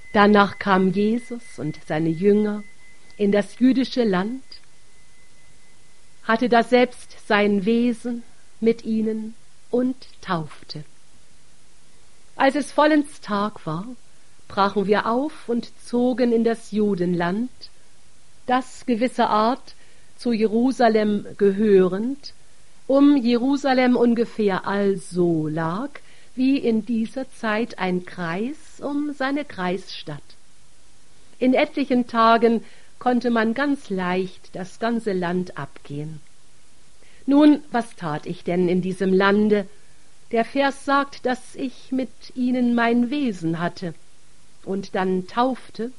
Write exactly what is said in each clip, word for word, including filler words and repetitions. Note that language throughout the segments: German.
Danach kam Jesus und seine Jünger in das jüdische Land, hatte daselbst sein Wesen mit ihnen und taufte. Als es vollends Tag war, brachen wir auf und zogen in das Judenland, das gewisser Art zu Jerusalem gehörend, um Jerusalem ungefähr also lag, wie in dieser Zeit ein Kreis um seine Kreisstadt. In etlichen Tagen konnte man ganz leicht das ganze Land abgehen. Nun, was tat ich denn in diesem Lande? Der Vers sagt, dass ich mit ihnen mein Wesen hatte und dann taufte.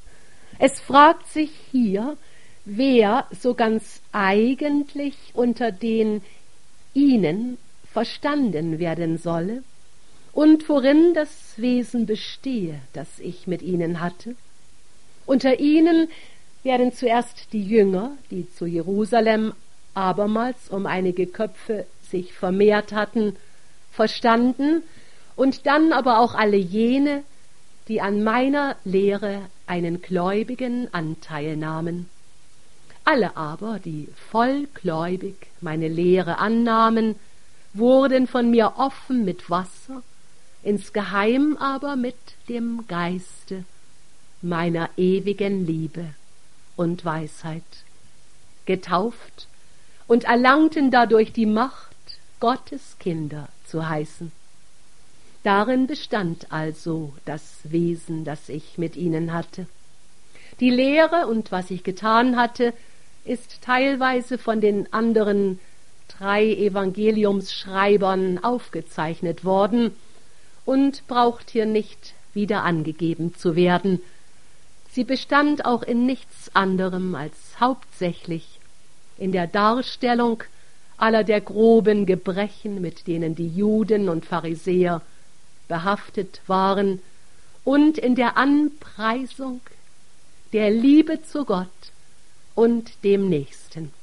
Es fragt sich hier, wer so ganz eigentlich unter den ihnen verstanden werden solle und worin das Wesen bestehe, das ich mit ihnen hatte. Unter ihnen werden zuerst die Jünger, die zu Jerusalem abermals um einige Köpfe sich vermehrt hatten, verstanden, und dann aber auch alle jene, die an meiner Lehre einen gläubigen Anteil nahmen. Alle aber, die vollgläubig meine Lehre annahmen, wurden von mir offen mit Wasser, insgeheim aber mit dem Geiste meiner ewigen Liebe und Weisheit getauft und erlangten dadurch die Macht, Gottes Kinder zu heißen. Darin bestand also das Wesen, das ich mit ihnen hatte. Die Lehre und was ich getan hatte, ist teilweise von den anderen drei Evangeliumsschreibern aufgezeichnet worden und braucht hier nicht wieder angegeben zu werden. Sie bestand auch in nichts anderem als hauptsächlich in der Darstellung aller der groben Gebrechen, mit denen die Juden und Pharisäer behaftet waren, und in der Anpreisung der Liebe zu Gott und dem Nächsten.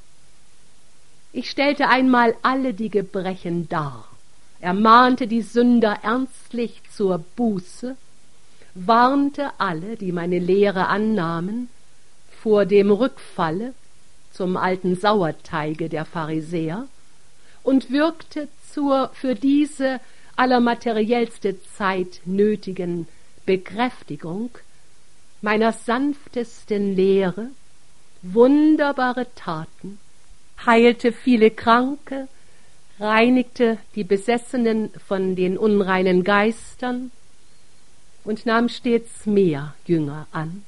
Ich stellte einmal alle die Gebrechen dar, ermahnte die Sünder ernstlich zur Buße, warnte alle, die meine Lehre annahmen, vor dem Rückfalle zum alten Sauerteige der Pharisäer und wirkte zur für diese allermateriellste Zeit nötigen Bekräftigung meiner sanftesten Lehre wunderbare Taten, heilte viele Kranke, reinigte die Besessenen von den unreinen Geistern und nahm stets mehr Jünger an.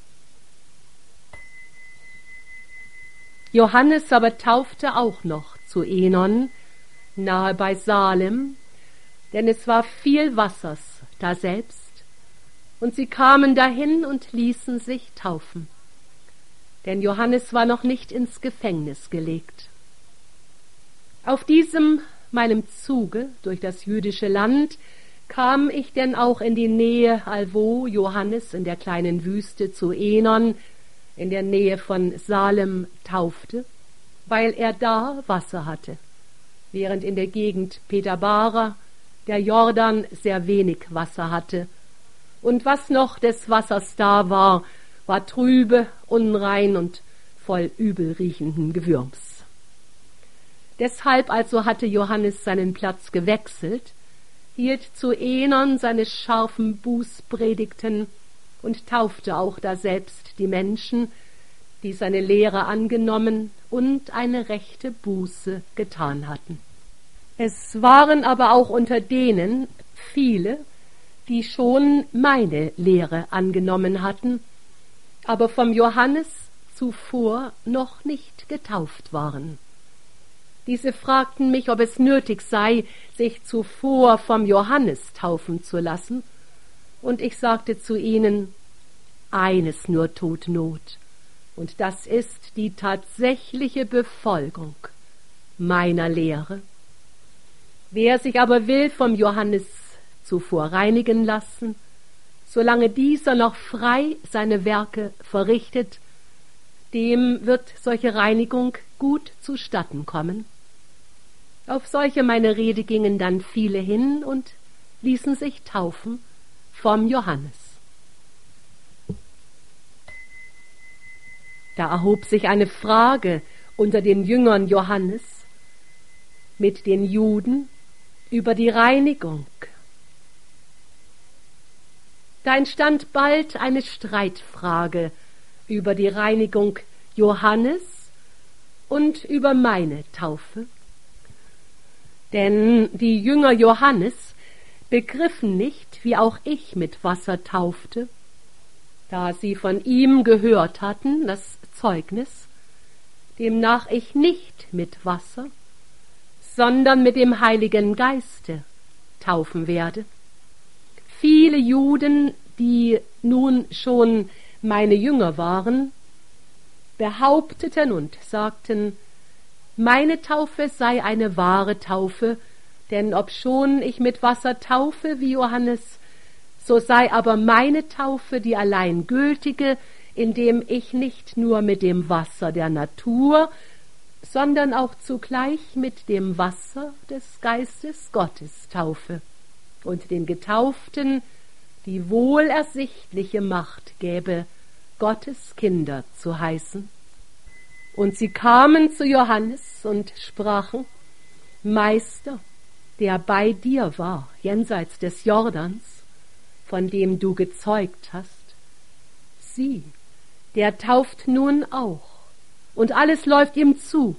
Johannes aber taufte auch noch zu Enon, nahe bei Salem, denn es war viel Wassers daselbst, und sie kamen dahin und ließen sich taufen, denn Johannes war noch nicht ins Gefängnis gelegt. Auf diesem meinem Zuge durch das jüdische Land kam ich denn auch in die Nähe, allwo Johannes in der kleinen Wüste zu Enon in der Nähe von Salem taufte, weil er da Wasser hatte, während in der Gegend Petabara der Jordan sehr wenig Wasser hatte, und was noch des Wassers da war, war trübe, unrein und voll übelriechenden Gewürms. Deshalb also hatte Johannes seinen Platz gewechselt, hielt zu Enon seine scharfen Bußpredigten und taufte auch daselbst die Menschen, die seine Lehre angenommen und eine rechte Buße getan hatten. Es waren aber auch unter denen viele, die schon meine Lehre angenommen hatten, aber vom Johannes zuvor noch nicht getauft waren. Diese fragten mich, ob es nötig sei, sich zuvor vom Johannes taufen zu lassen, und ich sagte zu ihnen, eines nur tut Not, und das ist die tatsächliche Befolgung meiner Lehre. Wer sich aber will vom Johannes zuvor reinigen lassen, solange dieser noch frei seine Werke verrichtet, dem wird solche Reinigung gut zustatten kommen. Auf solche meine Rede gingen dann viele hin und ließen sich taufen vom Johannes. Da erhob sich eine Frage unter den Jüngern Johannes mit den Juden über die Reinigung. Da entstand bald eine Streitfrage über die Reinigung Johannes und über meine Taufe. Denn die Jünger Johannes begriffen nicht, wie auch ich mit Wasser taufte, da sie von ihm gehört hatten, das Zeugnis, demnach ich nicht mit Wasser, sondern mit dem Heiligen Geiste taufen werde. Viele Juden, die nun schon meine Jünger waren, behaupteten und sagten, meine Taufe sei eine wahre Taufe, denn obschon ich mit Wasser taufe wie Johannes, so sei aber meine Taufe die allein gültige, indem ich nicht nur mit dem Wasser der Natur, sondern auch zugleich mit dem Wasser des Geistes Gottes taufe und den Getauften die wohl ersichtliche Macht gäbe, Gottes Kinder zu heißen. Und sie kamen zu Johannes und sprachen, Meister, der bei dir war, jenseits des Jordans, von dem du gezeugt hast, sieh, der tauft nun auch, und alles läuft ihm zu.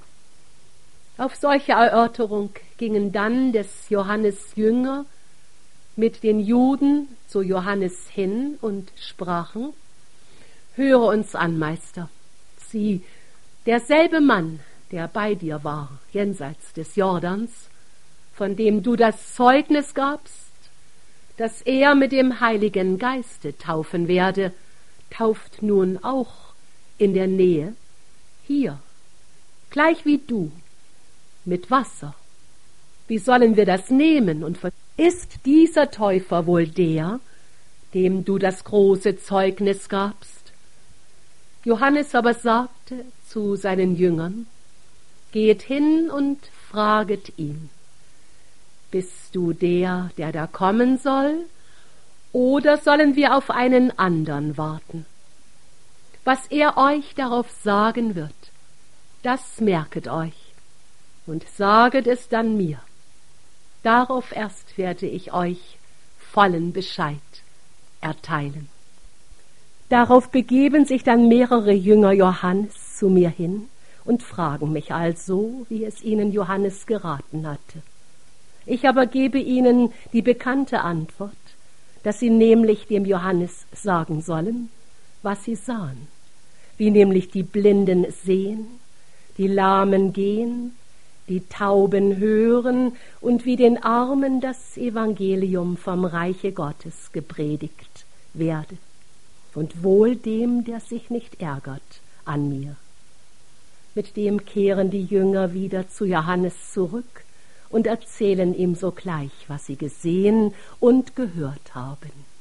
Auf solche Erörterung gingen dann des Johannes Jünger mit den Juden zu Johannes hin und sprachen, höre uns an, Meister, sieh, derselbe Mann, der bei dir war, jenseits des Jordans, von dem du das Zeugnis gabst, dass er mit dem Heiligen Geiste taufen werde, tauft nun auch in der Nähe, hier, gleich wie du, mit Wasser. Wie sollen wir das nehmen? Und ist dieser Täufer wohl der, dem du das große Zeugnis gabst? Johannes aber sagte zu seinen Jüngern, geht hin und fraget ihn, bist du der, der da kommen soll, oder sollen wir auf einen anderen warten? Was er euch darauf sagen wird, das merket euch und saget es dann mir. Darauf erst werde ich euch vollen Bescheid erteilen. Darauf begeben sich dann mehrere Jünger Johannes zu mir hin und fragen mich also, wie es ihnen Johannes geraten hatte. Ich aber gebe ihnen die bekannte Antwort, dass sie nämlich dem Johannes sagen sollen, was sie sahen, wie nämlich die Blinden sehen, die Lahmen gehen, die Tauben hören und wie den Armen das Evangelium vom Reiche Gottes gepredigt werde. Und wohl dem, der sich nicht ärgert an mir. Mit dem kehren die Jünger wieder zu Johannes zurück und erzählen ihm sogleich, was sie gesehen und gehört haben.